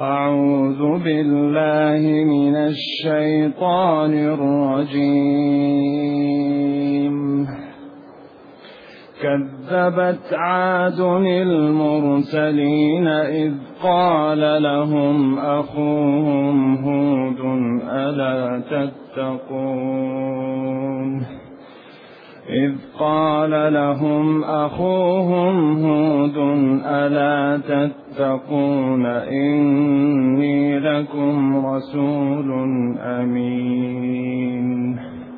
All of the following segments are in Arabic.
أعوذ بالله من الشيطان الرجيم. كذبت عاد المرسلين إذ قال لهم أخوهم هود ألا تتقون إذ قال لهم أخوهم هود ألا تتقون إني لكم رسول أمين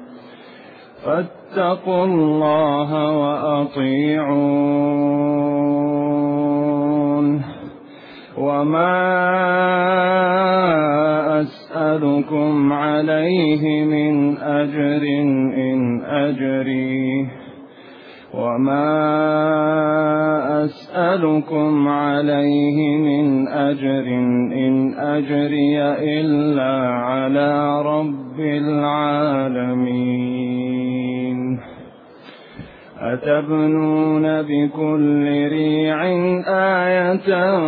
فاتقوا الله وأطيعون وما أسألكم عليه من أجر إن أجري إلا على رب العالمين أتبنون بكل ريع آية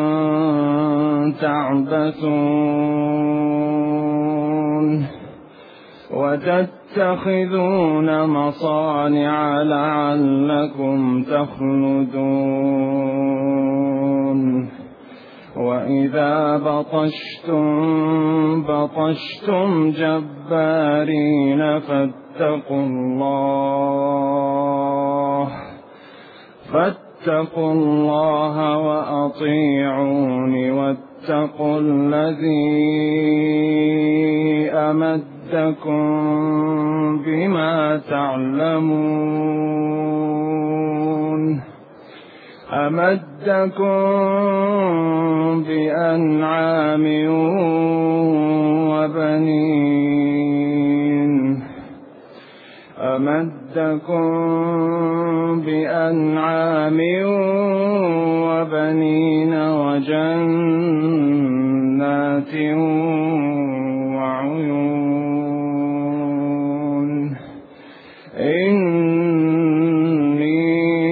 تعبثون وتتخذون مصانع لعلكم تخلدون وإذا بطشتم جبارين فاتقوا الله وأطيعون واتقوا الذي أمدكم بما تعلمون أمدكم بأنعام وبنين وجنات وعيون إني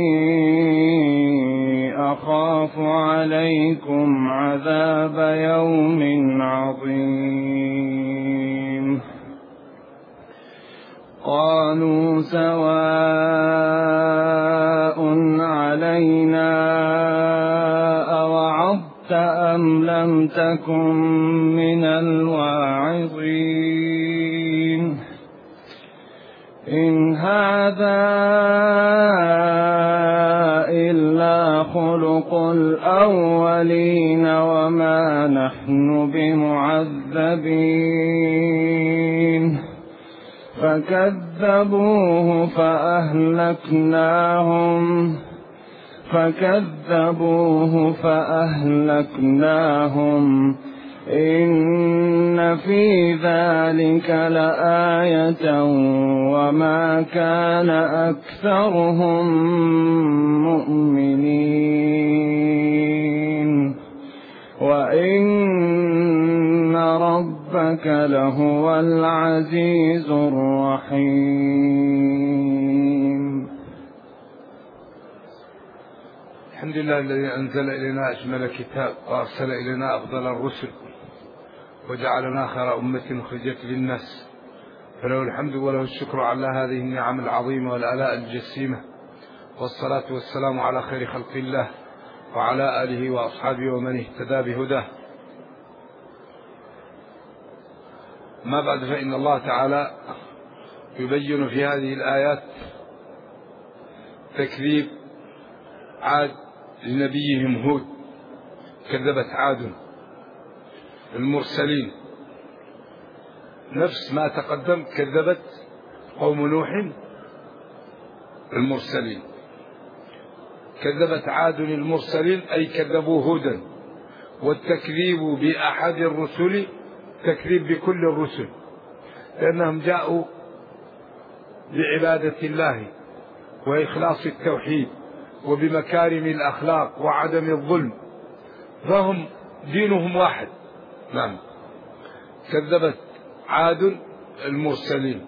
أخاف عليكم عذاب يوم عظيم قالوا سواء علينا أوعظت أم لم تكن من الواعظين إن هذا إلا خلق الأولين وما نحن بمعذبين فكذبوه فأهلكناهم إن في ذلك لآية وما كان أكثرهم مؤمنين وإن ربك لهو العزيز الرحيم. الحمد لله الذي أنزل إلينا أجمل كتاب وأرسل إلينا أفضل الرسل وجعلنا خير أمة أخرجت للناس فله الحمد وله الشكر على هذه النعم العظيمة والآلاء الجسيمة والصلاة والسلام على خير خلق الله وعلى آله وأصحابه ومن اهتدى بهداه. ما بعد فإن الله تعالى يبين في هذه الآيات تكذيب عاد لنبيهم هود. كذبت عاد المرسلين نفس ما تقدم كذبت قوم نوح المرسلين. كذبت عاد المرسلين أي كذبوا هودا، والتكذيب بأحد الرسل تكذيب بكل الرسل لأنهم جاءوا بعبادة الله وإخلاص التوحيد وبمكارم الأخلاق وعدم الظلم، فهم دينهم واحد. نعم. كذبت عاد المرسلين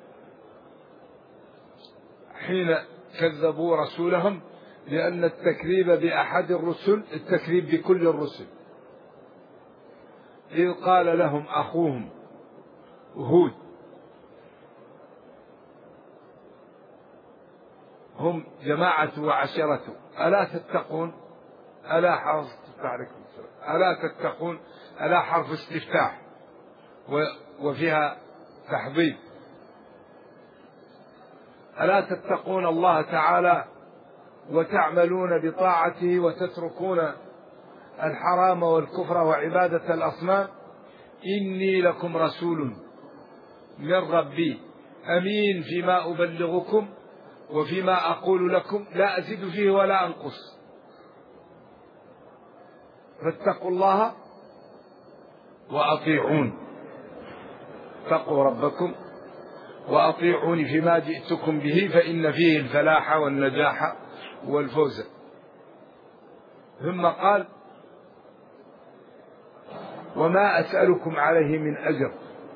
حين كذبوا رسولهم، لأن التكذيب بأحد الرسل التكذيب بكل الرسل، إذ قال لهم أخوهم هود، هم جماعة وعشرة، ألا تتقون؟ ألا حرف ألا تتقون، ألا حرف استفتاح وفيها تحضيض. ألا تتقون الله تعالى وتعملون بطاعته وتتركون الحرام والكفر وعبادة الأصنام؟ إني لكم رسول من ربي أمين فيما أبلغكم وفيما أقول لكم لا أزيد فيه ولا أنقص، فاتقوا الله وأطيعون، اتقوا ربكم وأطيعوني فيما جئتكم به فإن فيه الفلاح والنجاح والفوز. ثم قال وما أسألكم عليه من أجر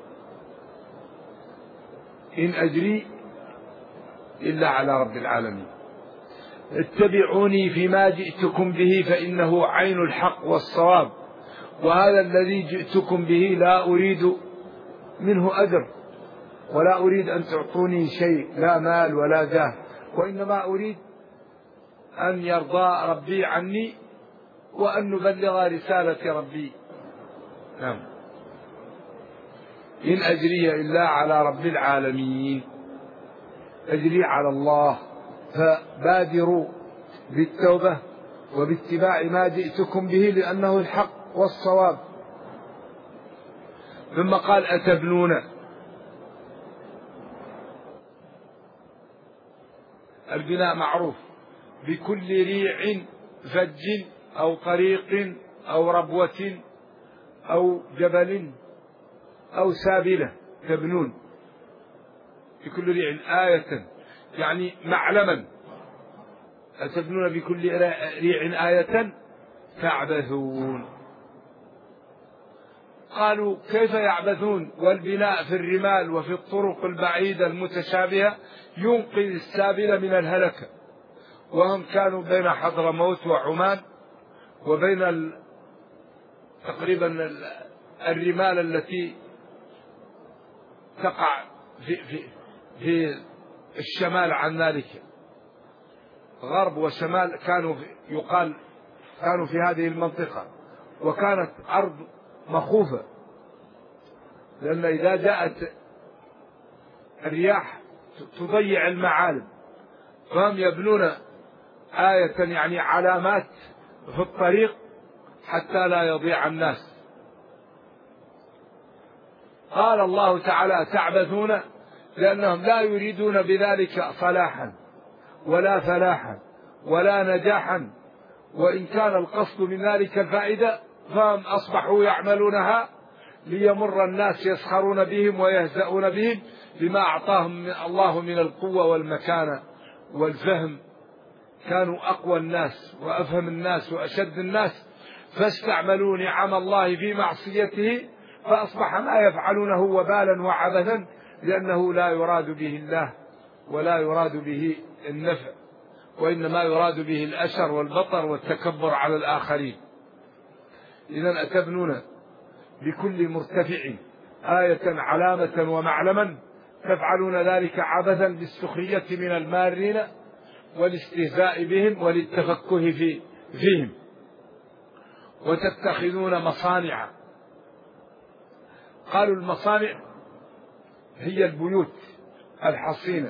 إن أجري إلا على رب العالمين، اتبعوني فيما جئتكم به فإنه عين الحق والصواب، وهذا الذي جئتكم به لا أريد منه أجر ولا أريد أن تعطوني شيء، لا مال ولا جاه، وإنما أريد أن يرضى ربي عني وأن نبلغ رسالة ربي. نعم. إن أجري إلا على رب العالمين، أجري على الله، فبادروا بالتوبة وباتباع ما جئتكم به لأنه الحق والصواب. ثم قال أتبنون، البناء معروف بكل ريع فج أو طريق أو ربوة أو جبل أو سابلة، تبنون بكل ريع آية يعني معلما، أتبنون بكل ريع آية تعبثون. قالوا كيف يعبثون والبناء في الرمال وفي الطرق البعيدة المتشابهة ينقذ السابل من الهلكة، وهم كانوا بين حضرموت وعمان وبين تقريبا الرمال التي تقع في الشمال عن ذلك، غرب وشمال كانوا في هذه المنطقة، وكانت أرض مخوفة، لأن إذا جاءت الرياح تضيع المعالم، فهم يبنون آية يعني علامات في الطريق حتى لا يضيع الناس. قال الله تعالى تعبثون لأنهم لا يريدون بذلك صلاحا ولا فلاحا ولا نجاحا، وإن كان القصد من ذلك الفائدة فهم أصبحوا يعملونها ليمر الناس يسخرون بهم ويهزؤون بهم بما أعطاهم الله من القوة والمكانة والفهم، كانوا أقوى الناس وأفهم الناس وأشد الناس، فاستعملوا نعم الله في معصيته فأصبح ما يفعلونه وبالا وعبثا، لأنه لا يراد به الله ولا يراد به النفع، وإنما يراد به الأشر والبطر والتكبر على الآخرين. إذن أتبنون بكل مرتفع آية علامة ومعلما، تفعلون ذلك عبثا بالسخرية من المارين والاستهزاء بهم وللتفكه فيهم، وتتخذون مصانع. قالوا المصانع هي البيوت الحصينة،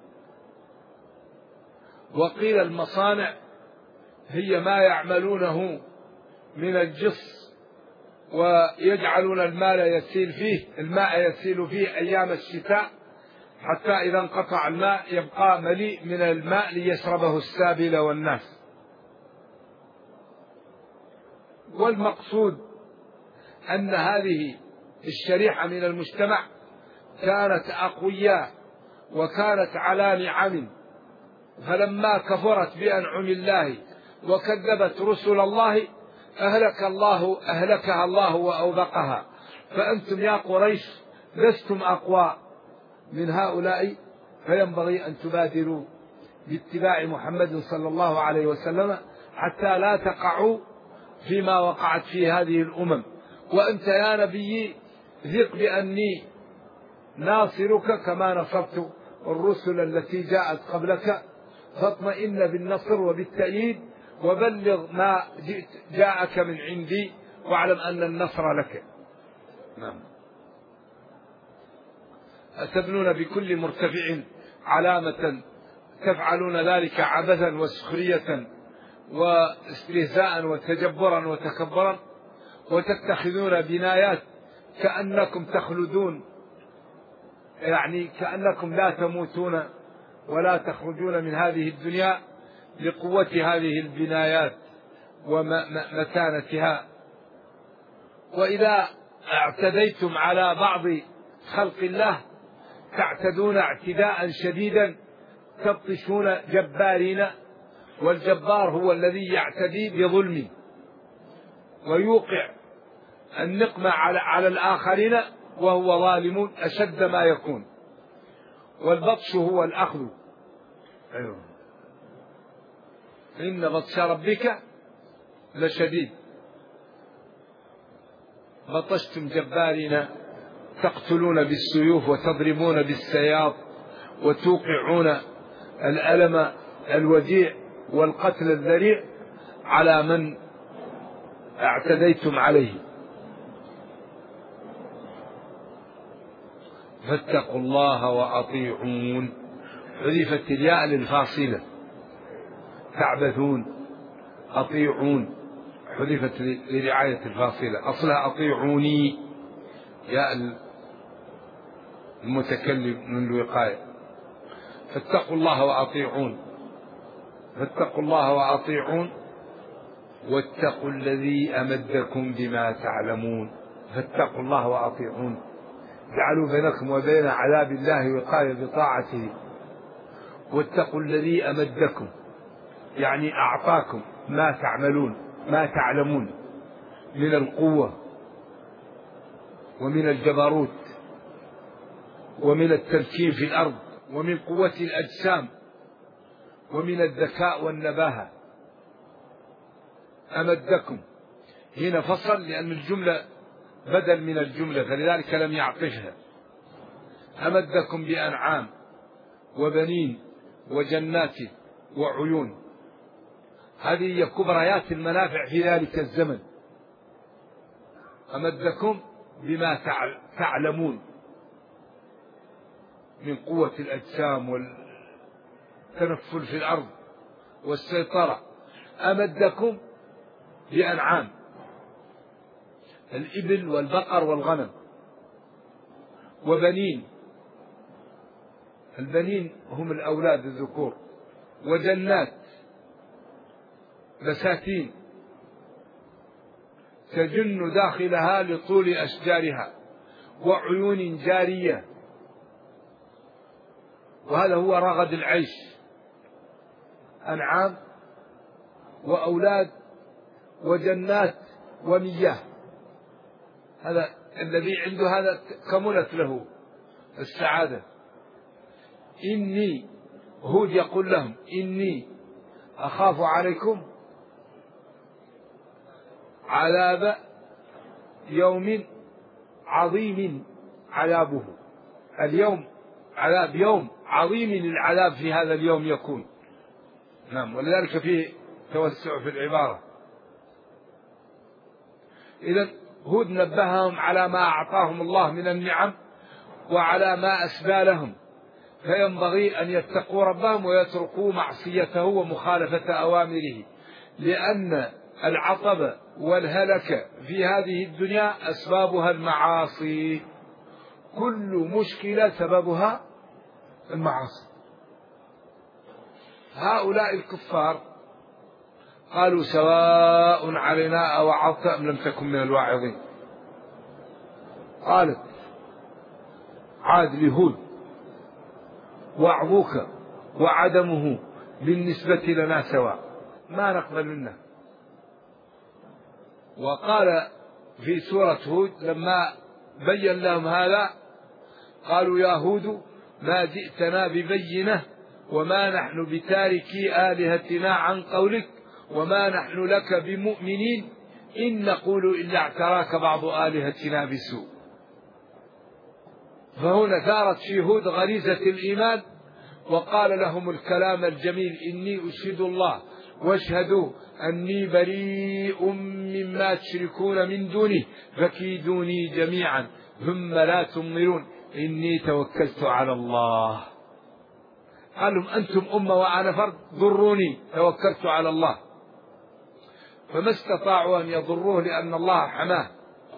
وقيل المصانع هي ما يعملونه من الجص ويجعلون الماء يسيل فيه أيام الشتاء، حتى إذا انقطع الماء يبقى مليء من الماء ليشربه السابل والناس. والمقصود أن هذه الشريحة من المجتمع كانت أقوياء وكانت على نعم، فلما كفرت بأنعم الله وكذبت رسل الله أهلكها الله وأوبقها. فأنتم يا قريش لستم أقوى من هؤلاء، فينبغي أن تبادروا باتباع محمد صلى الله عليه وسلم حتى لا تقعوا فيما وقعت فيه هذه الأمم، وأنت يا نبي ثق بأني ناصرك كما نصرت الرسل التي جاءت قبلك، فاطمئن بالنصر وبالتأييد، وبلغ ما جاءك من عندي، واعلم أن النصر لك. نعم. أتبنون بكل مرتفع علامة تفعلون ذلك عبثا وسخرية واستهزاء وتجبرا وتكبرا، وتتخذون بنايات كأنكم تخلدون، يعني كأنكم لا تموتون ولا تخرجون من هذه الدنيا لقوة هذه البنايات ومتانتها. وإذا اعتديتم على بعض خلق الله تعتدون اعتداء شديدا، تبطشون جبارين، والجبار هو الذي يعتدي بظلم ويوقع النقمة على الآخرين وهو ظالم أشد ما يكون، والبطش هو الأخذ. أيوه. إن بطش ربك لشديد. بطشتم جبارين تقتلون بالسيوف وتضربون بالسياط وتوقعون الألم الوديع والقتل الذريع على من اعتديتم عليه. فاتقوا الله وأطيعون. حذفت الياء للفاصلة. تعبثون، أطيعون حذفت لرعاية الفاصلة، أصلها أطيعوني، ياء المتكلم من الوقاية. فاتقوا الله وأطيعون. فاتقوا الله وأطيعون واتقوا الذي أمدكم بما تعلمون. فاتقوا الله وأطيعون، جعلوا بينكم وبين عذاب الله وقاية بطاعته. واتقوا الذي أمدكم، يعني أعطاكم ما تعملون ما تعلمون من القوة ومن الجبروت ومن التمكين في الأرض ومن قوة الأجسام ومن الذكاء والنباهة. أمدكم هنا فصل لأن الجملة بدل من الجملة فلذلك لم يعطفها. أمدكم بأنعام وبنين وجنات وعيون، هذه هي كبريات المنافع في ذلك الزمن. أمدكم بما تعلمون من قوة الأجسام والتنفل في الأرض والسيطرة. أمدكم بأنعام، الإبل والبقر والغنم، وبنين، البنين هم الأولاد الذكور، وجنات بساتين تجن داخلها لطول أشجارها، وعيون جارية، وهذا هو رغد العيش. أنعام وأولاد وجنات ومياه، هذا الذي عنده هذا كملت له السعادة. إني هود يقول لهم إني أخاف عليكم عذاب يوم عظيم عذابه. اليوم عذاب يوم عظيم، العذاب في هذا اليوم يكون. نعم، ولذلك فيه توسع في العبارة. إذن هود نبههم على ما أعطاهم الله من النعم وعلى ما أسبى لهم، فينبغي أن يتقوا ربهم ويتركوا معصيته ومخالفة أوامره، لأن العطب والهلك في هذه الدنيا أسبابها المعاصي. كل مشكلة سببها المعاصي. هؤلاء الكفار قالوا سواء علينا أوعظت أم لم تكن من الواعظين. قالت عاد لهود وعظوك وعدمه بالنسبة لنا سواء، ما نقبل منه. وقال في سورة هود لما بين لهم هذا قالوا يا هود ما جئتنا ببينة وما نحن بتاركي آلهتنا عن قولك وما نحن لك بمؤمنين إن نقول إلا اعتراك بعض آلهتنا بسوء. فهنا ثارت في هود غريزة الإيمان، وقال لهم الكلام الجميل: إني أشهد الله واشهدوا أني بريء مما تشركون من دونه فكيدوني جميعا ثم لا تنظرون إني توكلت على الله. قال لهم: أنتم أمة وأنا فرد، ضروني، توكلت على الله. فما استطاعوا أن يضروه لأن الله حماه.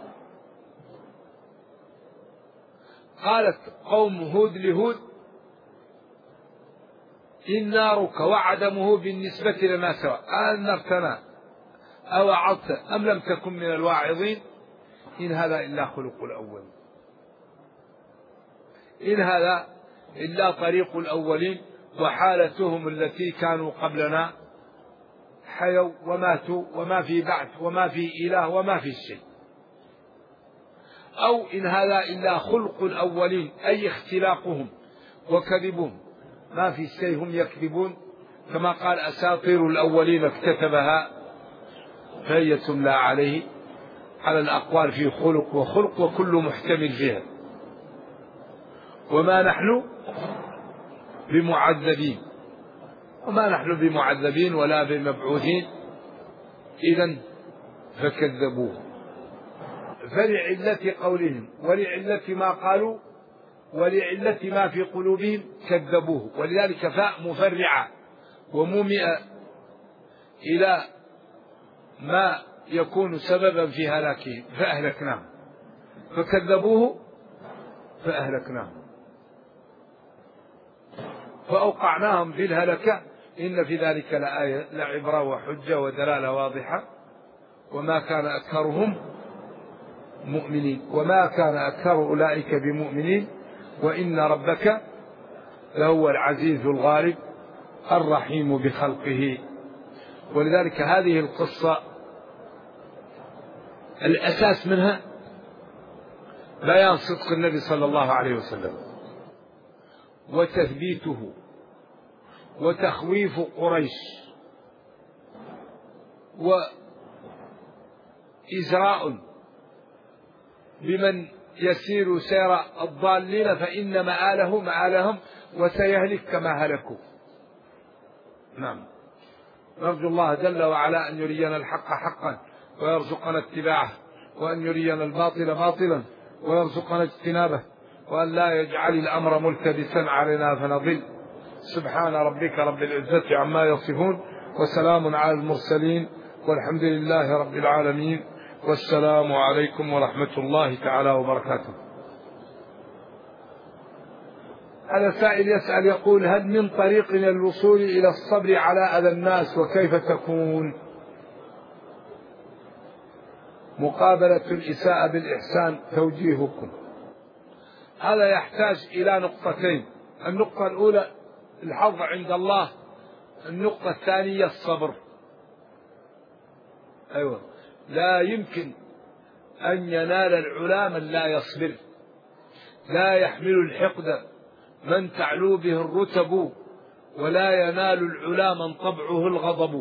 قالت قوم هود لهود: إن نارك وعدمه بالنسبة لنا سواء، أنذرتنا أو وعظت أم لم تكن من الواعظين، إن هذا إلا خلق الأولين، إن هذا إلا طريق الأولين، وحالتهم التي كانوا قبلنا حيوا وماتوا وما في بعث وما في إله وما في شيء. أو إن هذا إلا خلق الأولين، أي اختلاقهم وكذبهم، ما في شيء هم يكذبون، كما قال: أساطير الأولين اكتتبها فهي تملى عليه، على الأقوال في خلق وخلق وكل محتمل فيها. وما نحن بمعذبين، وما نحن بمعذبين ولا بمبعوثين. إذن فكذبوه، فلعلة قولهم ولعلة ما قالوا ولعلة ما في قلوبهم كذبوه. ولذلك فاء مفرعة ومومئة إلى ما يكون سببا في هلاكهم، فأهلكناهم، فكذبوه فأهلكناهم، فأوقعناهم في الهلكة. إن في ذلك لآية لعبرة وحجة ودلالة واضحة. وما كان أكثرهم مؤمنين، وما كان أكثر أولئك بمؤمنين، وإن ربك لهو العزيز الغالب الرحيم بخلقه. ولذلك هذه القصة الأساس منها بيان صدق النبي صلى الله عليه وسلم، وتثبيته، وتخويف قريش، وإزراء بمن يسير سير الضالين، فإن مآلهم وسيهلك كما هلكوا. نعم. نرجو الله جل وعلا أن يرينا الحق حقا ويرزقنا اتباعه، وأن يرينا الباطل باطلا ويرزقنا اجتنابه، وأن لا يجعل الأمر ملتبسا علينا فنضل. سبحان ربك رب العزة عما يصفون، وسلام على المرسلين، والحمد لله رب العالمين، والسلام عليكم ورحمة الله تعالى وبركاته. هذا سائل يسأل يقول: هل من طريق للوصول إلى الصبر على أذى الناس، وكيف تكون؟ مقابلة الإساءة بالإحسان، توجيهكم. هذا يحتاج إلى نقطتين: النقطة الأولى الحظ عند الله، النقطة الثانية الصبر. أيوة، لا يمكن أن ينال العلا من لا يصبر، لا يحمل الحقد من تعلو به الرتب، ولا ينال العلا من طبعه الغضب.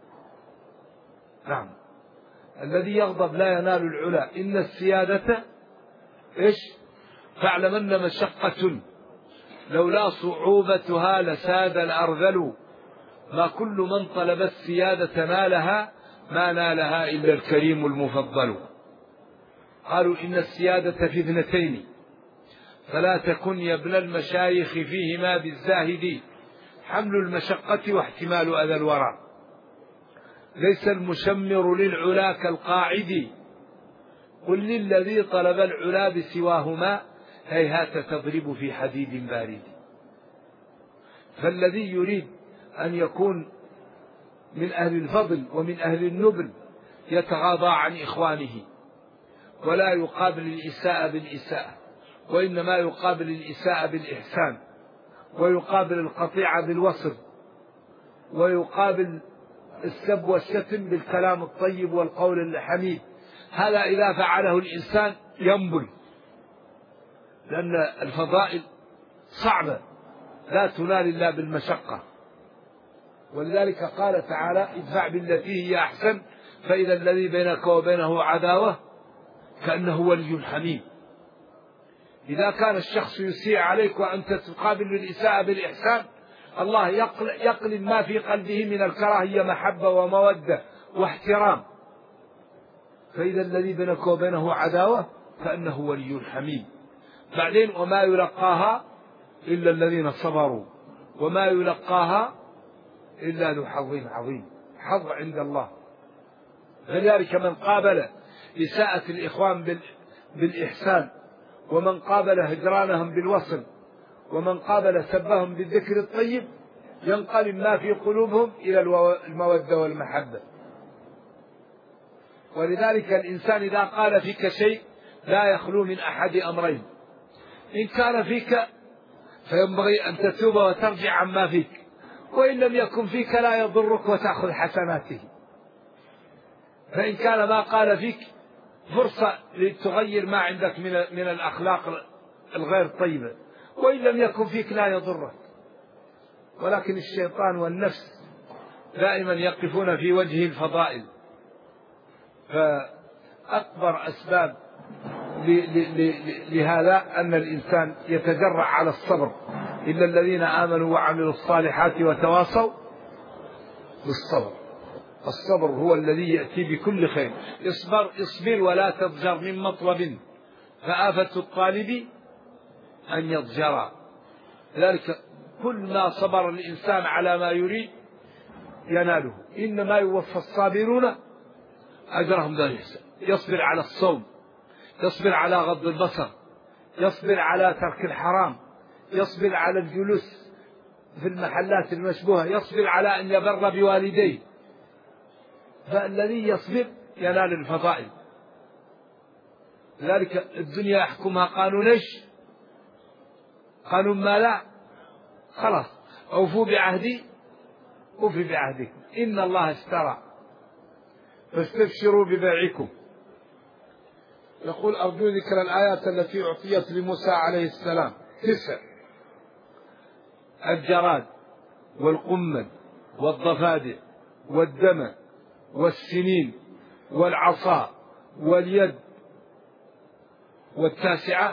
نعم، الذي يغضب لا ينال العلا. إن السيادة إيش؟ فاعلمن مشقة لولا صعوبتها لساد الأرذل، ما كل من طلب السيادة نالها، ما نالها إلا الكريم المفضل. قالوا: إن السيادة في اثنتين، فلا تكن يا ابن المشايخ فيهما بالزاهد، حمل المشقة واحتمال أذى الورى. ليس المشمر للعلا كالقاعد، قل للذي طلب العلا بسواهما، هيهات تضرب في حديد بارد. فالذي يريد أن يكون من أهل الفضل ومن أهل النبل يتغاضى عن إخوانه، ولا يقابل الإساءة بالإساءة، وإنما يقابل الإساءة بالإحسان، ويقابل القطيعة بالوصل، ويقابل السب والشتم بالكلام الطيب والقول الحميد. هذا إذا فعله الإنسان ينبل، لأن الفضائل صعبة لا تنال إلا بالمشقة. ولذلك قال تعالى: ادفع بالتي هي أحسن فإذا الذي بينك وبينه عداوة كأنه ولي حميم. إذا كان الشخص يسيء عليك وأنت تقابل الإساءة بالإحسان، الله يقلب ما في قلبه من الكراهية محبة ومودة واحترام. فإذا الذي بينك وبينه عداوة كأنه ولي حميم. بعدين وما يلقاها إلا الذين صبروا وما يلقاها إلا ذو حظ عظيم، حظ عند الله. فذلك من قابل إساءة الإخوان بالإحسان، ومن قابل هجرانهم بالوصل، ومن قابل سبهم بالذكر الطيب، ينقلب ما في قلوبهم إلى المودة والمحبة. ولذلك الإنسان إذا قال فيك شيء لا يخلو من أحد أمرين: إن كان فيك فينبغي أن تتوب وترجع عما فيك، وإن لم يكن فيك لا يضرك وتأخذ حسناته. فإن كان ما قال فيك فرصة لتغير ما عندك من الأخلاق الغير طيبة، وإن لم يكن فيك لا يضرك. ولكن الشيطان والنفس دائما يقفون في وجه الفضائل. فأكبر أسباب لهذا أن الإنسان يتجرع على الصبر: إلا الذين آمنوا وعملوا الصالحات وتواصوا بالصبر. الصبر هو الذي يأتي بكل خير. اصبر ولا تضجر من مطلب، فآفة الطالب أن يضجر. ذلك كل ما صبر الإنسان على ما يريد يناله. إنما يوفى الصابرون أجرهم بغير حساب. يصبر على الصوم، يصبر على غض البصر، يصبر على ترك الحرام، يصبر على الجلوس في المحلات المشبوهة، يصبر على أن يبر بوالديه. فالذي يصبر ينال الفضائل. لذلك الدنيا يحكمها قانون ايش؟ قانون ما لا. خلاص، أوفوا بعهدي أوفي بعهدكم، إن الله اشترى فاستبشروا ببيعكم. يقول: أرجو ذكر الآيات التي أعطيت لموسى عليه السلام 9: الجراد والقمل والضفادع والدم والسنين والعصا واليد. والتاسعة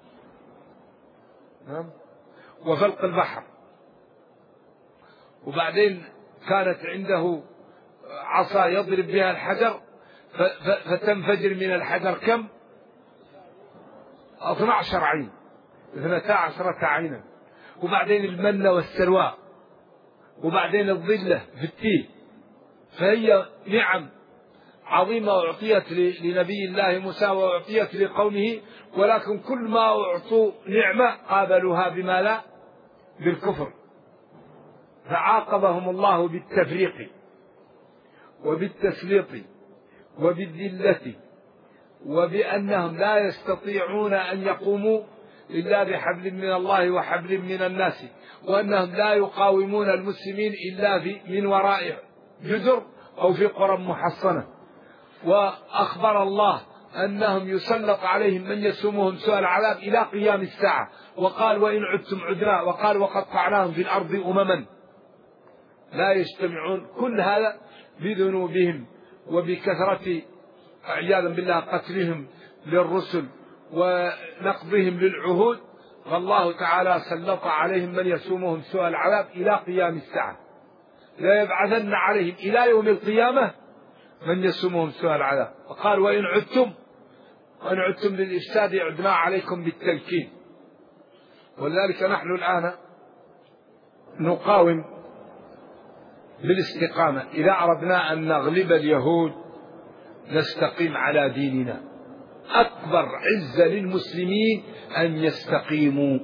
وفلق البحر. وبعدين كانت عنده عصا يضرب بها الحجر فتنفجر من الحجر كم؟ 12 عين، 12 عينا. وبعدين المن والسلوى، وبعدين الظلة في التيه. فهي نعم عظيمة أعطيت لنبي الله موسى وأعطيت لقومه، ولكن كل ما أعطوا نعمة قابلوها بما لا؟ بالكفر. فعاقبهم الله بالتفريق وبالتسليط وبالذلة، وبأنهم لا يستطيعون أن يقوموا إلا بحبل من الله وحبل من الناس، وأنهم لا يقاومون المسلمين إلا من وراء جدر أو في قرى محصنة. وأخبر الله أنهم يسلط عليهم من يسومهم سوء العذاب إلى قيام الساعة. وقال: وإن عدتم عدنا. وقال: وقطعناهم في الأرض أمما لا يجتمعون. كل هذا بذنوبهم وبكثرة عياذا بالله قتلهم للرسل ونقضهم للعهود. فالله تعالى سلط عليهم من يسومهم سوء العذاب إلى قيام الساعة. لا يبعثن عليهم إلى يوم القيامة من يسومهم سوء العذاب. وقال: وإن عدتم للإفساد عدنا عليكم بالتلكين. ولذلك نحن الآن نقاوم بالاستقامة. إذا أردنا أن نغلب اليهود نستقيم على ديننا. أكبر عزة للمسلمين أن يستقيموا.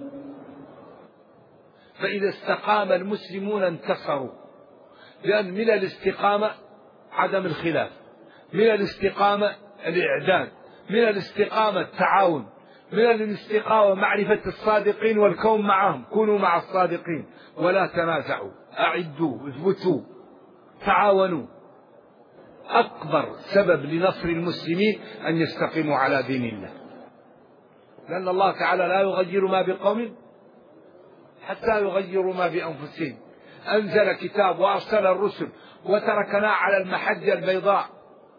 فإذا استقام المسلمون انتصروا. لأن من الاستقامة عدم الخلاف، من الاستقامة الإعداد، من الاستقامة التعاون، من الاستقامة معرفة الصادقين والكون معهم. كونوا مع الصادقين ولا تنازعوا، أعدوا، اثبتوا، تعاونوا. أكبر سبب لنصر المسلمين أن يستقيموا على دين الله، لأن الله تعالى لا يغير ما بقوم حتى يغيروا ما بأنفسهم. أنزل كتاب وأرسل الرسل وتركنا على المحجة البيضاء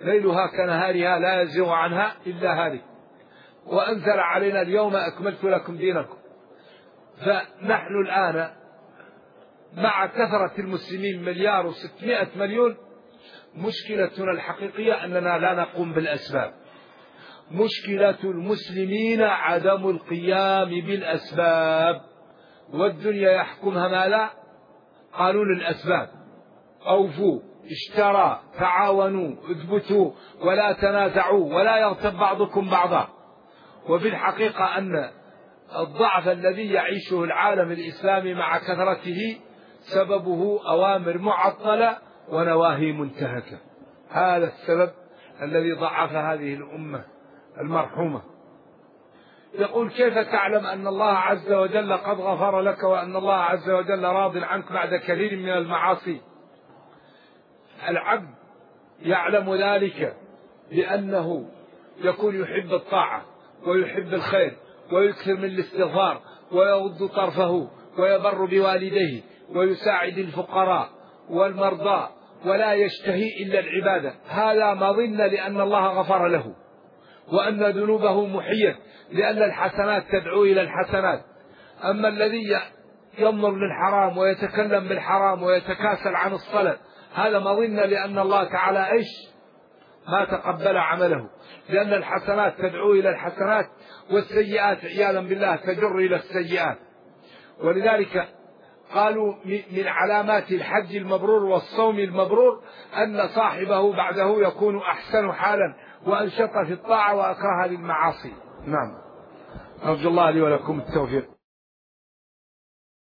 ليلها كنهارها لا يزيغ عنها إلا هالك، وأنزل علينا اليوم أكملت لكم دينكم. فنحن الآن مع كثرة المسلمين 1,600,000,000، مشكلتنا الحقيقية أننا لا نقوم بالأسباب. مشكلة المسلمين عدم القيام بالأسباب، والدنيا يحكمها ما لا قانون الأسباب. أوفوا، اشترى، تعاونوا، اثبتوا، ولا تنازعوا، ولا يغتب بعضكم بعضا. وفي الحقيقة أن الضعف الذي يعيشه العالم الإسلامي مع كثرته سببه أوامر معطلة ونواهي منتهكة. هذا السبب الذي ضعف هذه الأمة المرحومة. يقول: كيف تعلم أن الله عز وجل قد غفر لك وأن الله عز وجل راض عنك بعد كثير من المعاصي؟ العبد يعلم ذلك لأنه يكون يحب الطاعة ويحب الخير ويكثر من الاستغفار ويغض طرفه ويبر بوالديه ويساعد الفقراء والمرضى ولا يشتهي إلا العبادة. هذا مظن لأن الله غفر له، وأن ذنوبه محيت لأن الحسنات تدعو إلى الحسنات. أما الذي ينظر للحرام ويتكلم بالحرام ويتكاسل عن الصلاة، هذا مظن لأن الله تعالى ما تقبل عمله، لأن الحسنات تدعو إلى الحسنات والسيئات عياذا بالله تجر إلى السيئات. ولذلك قالوا من علامات الحج المبرور والصوم المبرور أن صاحبه بعده يكون أحسن حالا وأنشط في الطاعة وأكره للمعاصي. نعم، نرجو الله لي ولكم التوفيق.